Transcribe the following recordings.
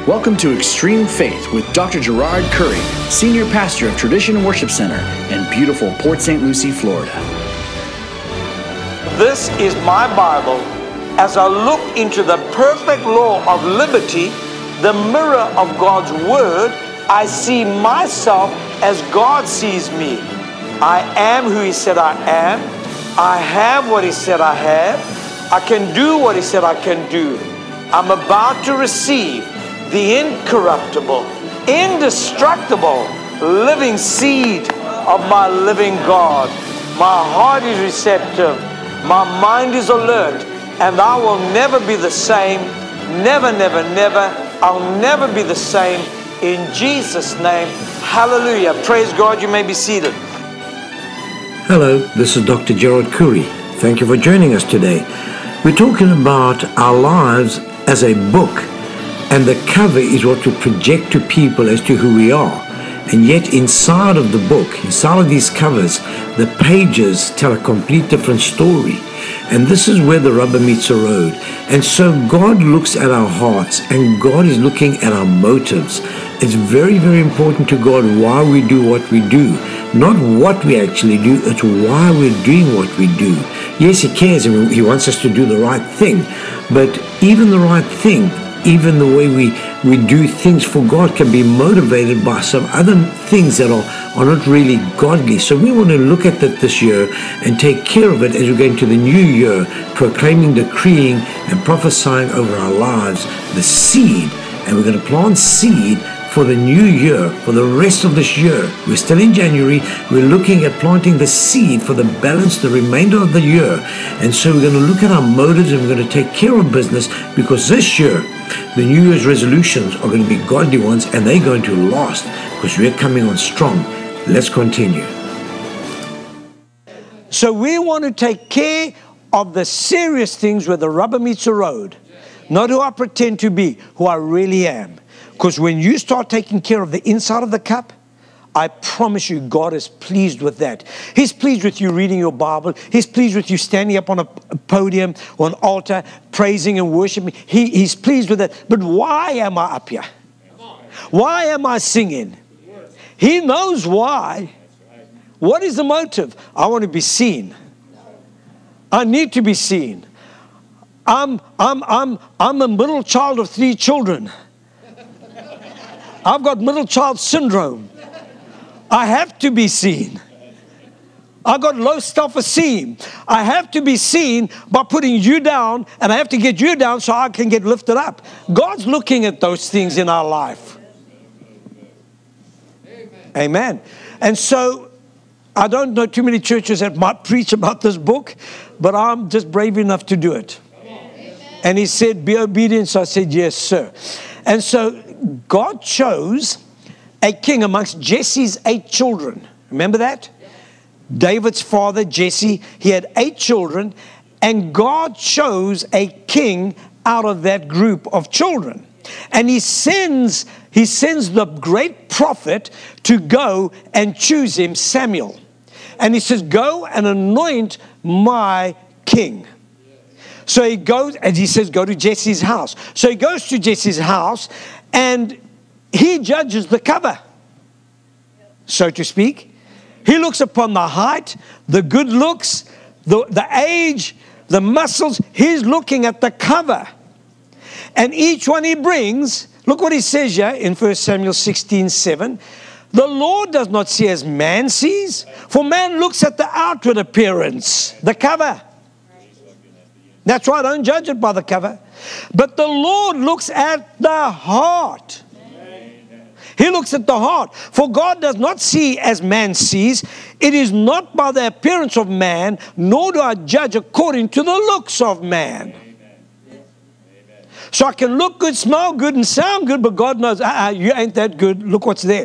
Welcome to Extreme Faith with Dr. Gerard Curry, Senior Pastor of Tradition Worship Center in beautiful Port St. Lucie, Florida. This is my Bible. As I look into the perfect law of liberty, the mirror of God's Word, I see myself as God sees me. I am who He said I am. I have what He said I have. I can do what He said I can do. I'm about to receive the incorruptible, indestructible, living seed of my living God. My heart is receptive. My mind is alert. And I will never be the same. Never, never, never. I'll never be the same. In Jesus' name, hallelujah. Praise God. You may be seated. Hello, this is Dr. Gerard Curry. Thank you for joining us today. We're talking about our lives as a book, and the cover is what we project to people as to who we are. And yet inside of the book, inside of these covers, the pages tell a complete different story. And this is where the rubber meets the road. And so God looks at our hearts, and God is looking at our motives. It's very, very important to God why we do what we do. Not what we actually do, it's why we're doing what we do. Yes, He cares and He wants us to do the right thing. But even the right thing, even the way we do things for God can be motivated by some other things that are not really godly. So we want to look at that this year and take care of it as we go into the new year, proclaiming, decreeing, and prophesying over our lives the seed. And we're going to plant seed for the new year, for the rest of this year. We're still in January. We're looking at planting the seed for the balance, the remainder of the year. And so we're going to look at our motives, and we're going to take care of business, because this year, the New Year's resolutions are going to be godly ones, and they're going to last because we're coming on strong. Let's continue. So we want to take care of the serious things where the rubber meets the road. Not who I pretend to be, who I really am. Because when you start taking care of the inside of the cup, I promise you God is pleased with that. He's pleased with you reading your Bible. He's pleased with you standing up on a podium or an altar, praising and worshiping. He's pleased with that. But why am I up here? Why am I singing? He knows why. What is the motive? I want to be seen. I need to be seen. I'm a middle child of 3 children. I've got middle child syndrome. I have to be seen. I've got low self-esteem. I have to be seen by putting you down, and I have to get you down so I can get lifted up. God's looking at those things in our life. Amen. And so, I don't know too many churches that might preach about this book, but I'm just brave enough to do it. And He said, be obedient. So I said, yes, sir. And so God chose a king amongst Jesse's 8 children. Remember that? David's father, Jesse, he had 8 children, and God chose a king out of that group of children. And He sends the great prophet to go and choose him, Samuel. And He says, go and anoint my king. So he goes, and He says, go to Jesse's house. So he goes to Jesse's house, and he judges the cover, so to speak. He looks upon the height, the good looks, the age, the muscles. He's looking at the cover. And each one he brings, look what he says here in 1 Samuel 16:7. The Lord does not see as man sees, for man looks at the outward appearance, the cover. That's right, don't judge it by the cover. But the Lord looks at the heart. He looks at the heart. For God does not see as man sees. It is not by the appearance of man, nor do I judge according to the looks of man. So I can look good, smell good, and sound good, but God knows, you ain't that good. Look what's there.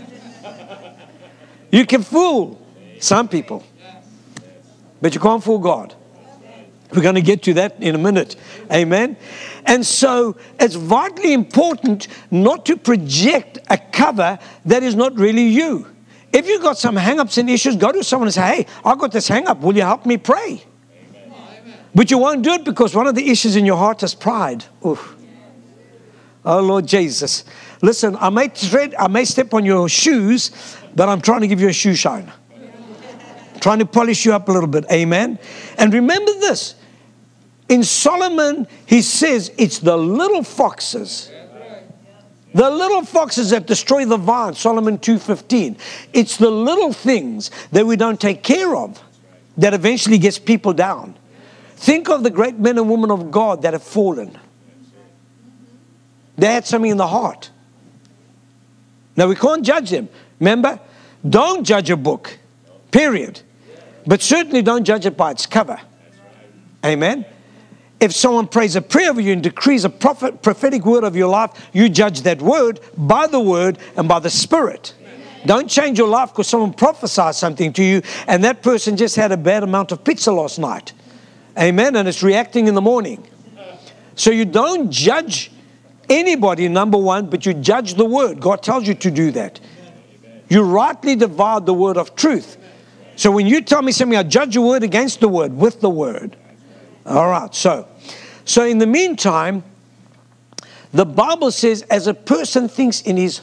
You can fool some people, but you can't fool God. We're going to get to that in a minute. Amen. And so it's vitally important not to project a cover that is not really you. If you've got some hang-ups and issues, go to someone and say, hey, I've got this hang-up. Will you help me pray? Amen. But you won't do it because one of the issues in your heart is pride. Oof. Oh, Lord Jesus. Listen, I may step on your shoes, but I'm trying to give you a shoe shine. Trying to polish you up a little bit. Amen. And remember this. In Solomon, he says it's the little foxes. The little foxes that destroy the vine. Solomon 2:15. It's the little things that we don't take care of that eventually gets people down. Think of the great men and women of God that have fallen. They had something in the heart. Now, we can't judge them. Remember, don't judge a book, period. But certainly don't judge it by its cover. Amen. If someone prays a prayer over you and decrees a prophetic word of your life, you judge that word by the word and by the Spirit. Don't change your life because someone prophesies something to you and that person just had a bad amount of pizza last night. Amen. And it's reacting in the morning. So you don't judge anybody, number one, but you judge the word. God tells you to do that. You rightly divide the word of truth. So when you tell me something, I judge your word against the word, with the word. All right. So in the meantime, the Bible says, as a person thinks in his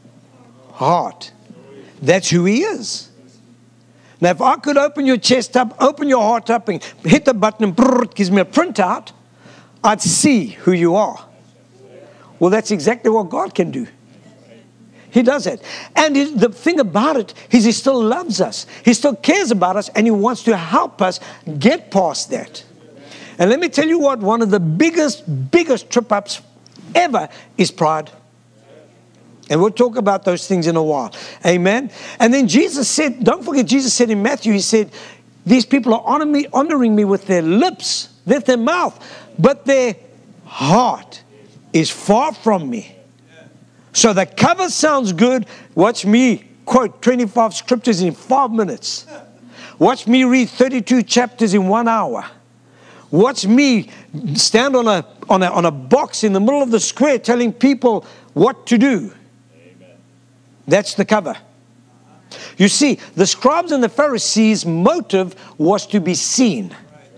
heart, that's who he is. Now, if I could open your chest up, open your heart up, and hit the button, and it gives me a printout, I'd see who you are. Well, that's exactly what God can do. He does it. And the thing about it is he still loves us. He still cares about us, and he wants to help us get past that. And let me tell you what, one of the biggest trip-ups ever is pride. And we'll talk about those things in a while. Amen. And then Jesus said, don't forget, Jesus said in Matthew, he said, these people are honoring me with their lips, with their mouth, but their heart is far from me. So the cover sounds good. Watch me quote 25 scriptures in 5 minutes. Watch me read 32 chapters in 1 hour. Watch me stand on a box in the middle of the square telling people what to do. Amen. That's the cover. You see, the scribes and the Pharisees' motive was to be seen.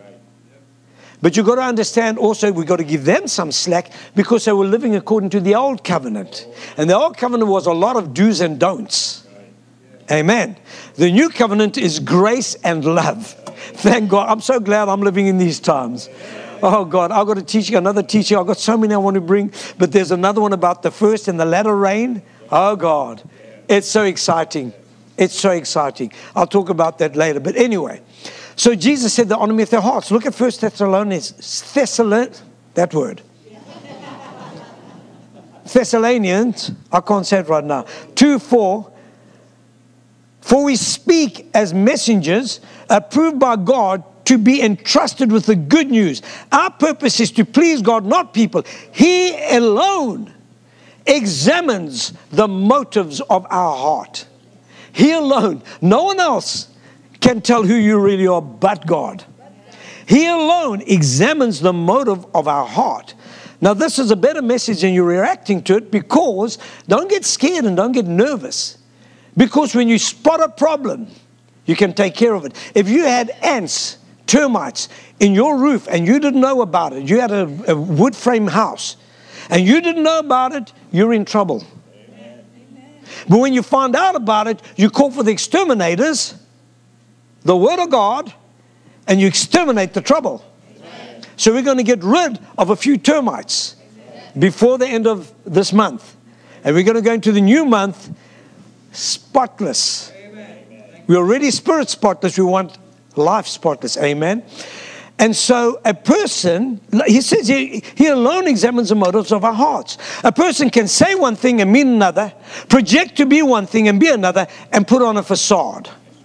But you've got to understand also, we've got to give them some slack because they were living according to the old covenant. And the old covenant was a lot of do's and don'ts. Amen. The new covenant is grace and love. Thank God. I'm so glad I'm living in these times. Oh God, I've got a teaching, another teaching. I've got so many I want to bring. But there's another one about the first and the latter rain. Oh God, it's so exciting. It's so exciting. I'll talk about that later. But anyway, so Jesus said they honor me with their hearts. Look at 1 Thessalonians, that word. Thessalonians, I can't say it right now. 2:4. For we speak as messengers approved by God to be entrusted with the good news. Our purpose is to please God, not people. He alone examines the motives of our heart. He alone. No one else can tell who you really are but God. He alone examines the motive of our heart. Now, this is a better message and you're reacting to it because don't get scared and don't get nervous. Because when you spot a problem, you can take care of it. If you had ants, termites in your roof and you didn't know about it, you had a wood frame house and you didn't know about it, you're in trouble. Amen. But when you find out about it, you call for the exterminators, the Word of God, and you exterminate the trouble. Amen. So we're going to get rid of a few termites before the end of this month. And we're going to go into the new month spotless. Amen. We're already spirit spotless. We want life spotless. Amen. And so a person, he says he alone examines the motives of our hearts. A person can say one thing and mean another, project to be one thing and be another, and put on a facade.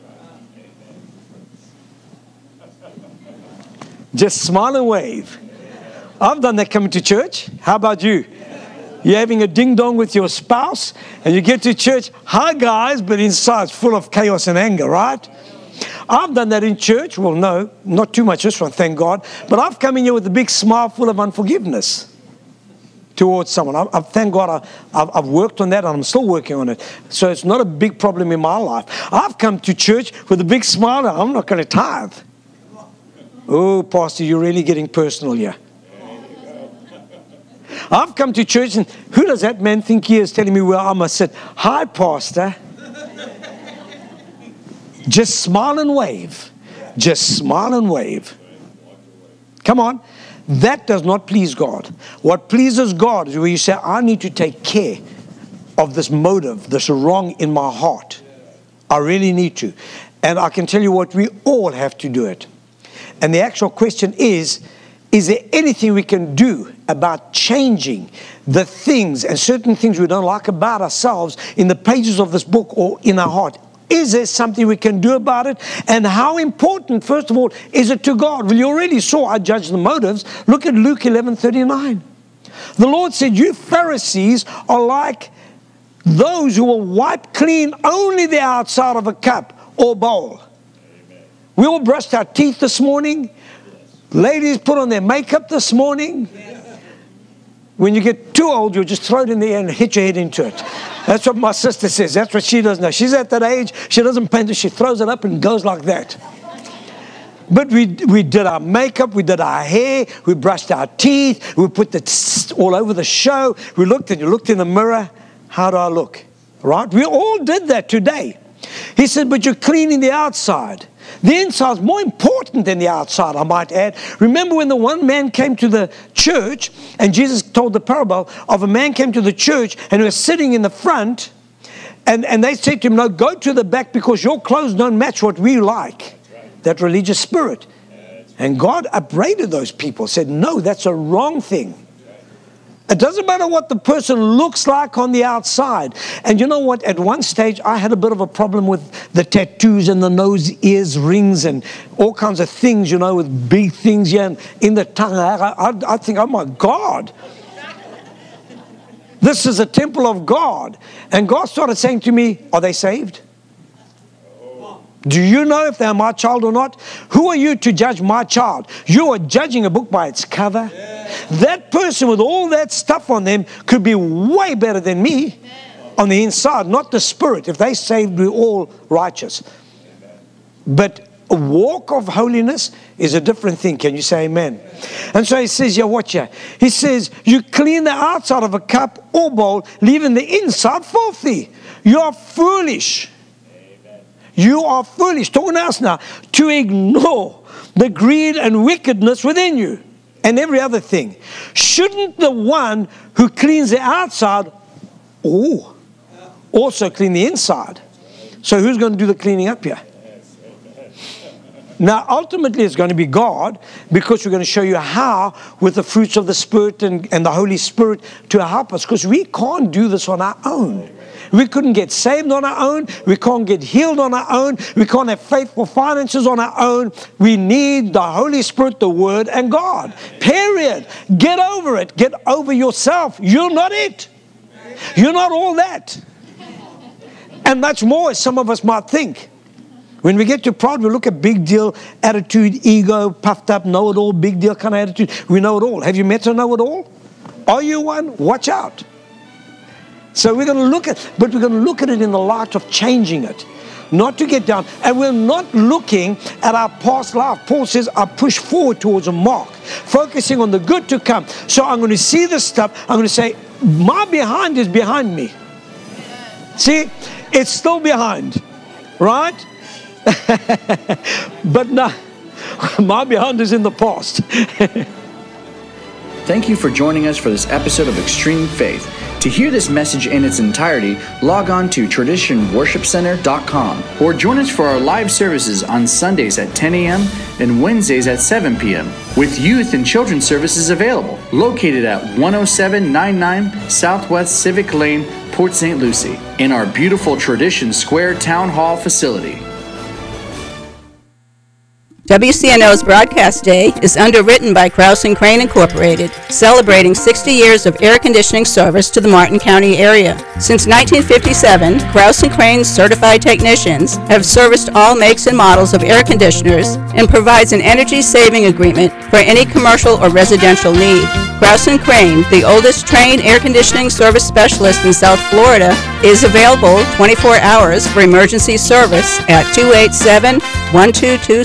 Just smile and wave. I've done that coming to church. How about you? You're having a ding-dong with your spouse, and you get to church, hi guys, but inside it's full of chaos and anger, right? I've done that in church. Well, no, not too much this one, thank God. But I've come in here with a big smile full of unforgiveness towards someone. Thank God I've worked on that, and I'm still working on it. So it's not a big problem in my life. I've come to church with a big smile, and I'm not going to tithe. Oh, Pastor, you're really getting personal here. I've come to church, and who does that man think he is telling me where I must sit? Hi, pastor. Just smile and wave. Just smile and wave. Come on. That does not please God. What pleases God is where you say, I need to take care of this motive, this wrong in my heart. I really need to. And I can tell you what, we all have to do it. And the actual question is there anything we can do about changing the things and certain things we don't like about ourselves in the pages of this book or in our heart? Is there something we can do about it? And how important, first of all, is it to God? Well, you already saw I judge the motives. Look at Luke 11:39. The Lord said, you Pharisees are like those who will wipe clean only the outside of a cup or bowl. Amen. We all brushed our teeth this morning. Ladies put on their makeup this morning. When you get too old, you'll just throw it in the air and hit your head into it. That's what my sister says. That's what she does now. She's at that age. She doesn't paint it. She throws it up and goes like that. But we did our makeup. We did our hair. We brushed our teeth. We put the all over the show. We looked and you looked in the mirror. How do I look? Right? We all did that today. He said, but you're cleaning the outside. The inside is more important than the outside, I might add. Remember when the one man came to the church, and Jesus told the parable of a man came to the church and he was sitting in the front, and they said to him, no, go to the back because your clothes don't match what we like. That religious spirit. And God upbraided those people, said, no, that's a wrong thing. It doesn't matter what the person looks like on the outside. And you know what? At one stage, I had a bit of a problem with the tattoos and the nose, ears, rings, and all kinds of things, you know, with big things here and in the tongue. I think, oh my God. This is a temple of God. And God started saying to me, are they saved? Do you know if they're my child or not? Who are you to judge my child? You are judging a book by its cover. That person with all that stuff on them could be way better than me on the inside, not the spirit. If they saved, we're all righteous. But a walk of holiness is a different thing. Can you say amen? And so he says, yeah, watch here. He says, you clean the outside of a cup or bowl, leaving the inside filthy. You are foolish. You are foolish, talking to us now, to ignore the greed and wickedness within you and every other thing. Shouldn't the one who cleans the outside also clean the inside? So who's going to do the cleaning up here? Now, ultimately, it's going to be God, because we're going to show you how with the fruits of the Spirit and the Holy Spirit to help us, because we can't do this on our own. We couldn't get saved on our own. We can't get healed on our own. We can't have faithful finances on our own. We need the Holy Spirit, the Word, and God. Period. Get over it. Get over yourself. You're not it. You're not all that. And much more as some of us might think. When we get to pride, we look at big deal, attitude, ego, puffed up, know-it-all, big deal kind of attitude. We know it all. Have you met a know-it-all? Are you one? Watch out. So we're going to look at, but we're going to look at it in the light of changing it, not to get down. And we're not looking at our past life. Paul says, I push forward towards a mark, focusing on the good to come. So I'm going to see this stuff. I'm going to say, my behind is behind me. See, it's still behind, right? But no, my behind is in the past. Thank you for joining us for this episode of Extreme Faith. To hear this message in its entirety, log on to traditionworshipcenter.com or join us for our live services on Sundays at 10 a.m. and Wednesdays at 7 p.m. with youth and children's services available, located at 10799 Southwest Civic Lane, Port St. Lucie, in our beautiful Tradition Square Town Hall facility. WCNO's Broadcast Day is underwritten by Krause & Crane Incorporated, celebrating 60 years of air conditioning service to the Martin County area. Since 1957, Krause & Crane's certified technicians have serviced all makes and models of air conditioners and provides an energy-saving agreement for any commercial or residential need. Krause & Crane, the oldest trained air conditioning service specialist in South Florida, is available 24 hours for emergency service at 287-1226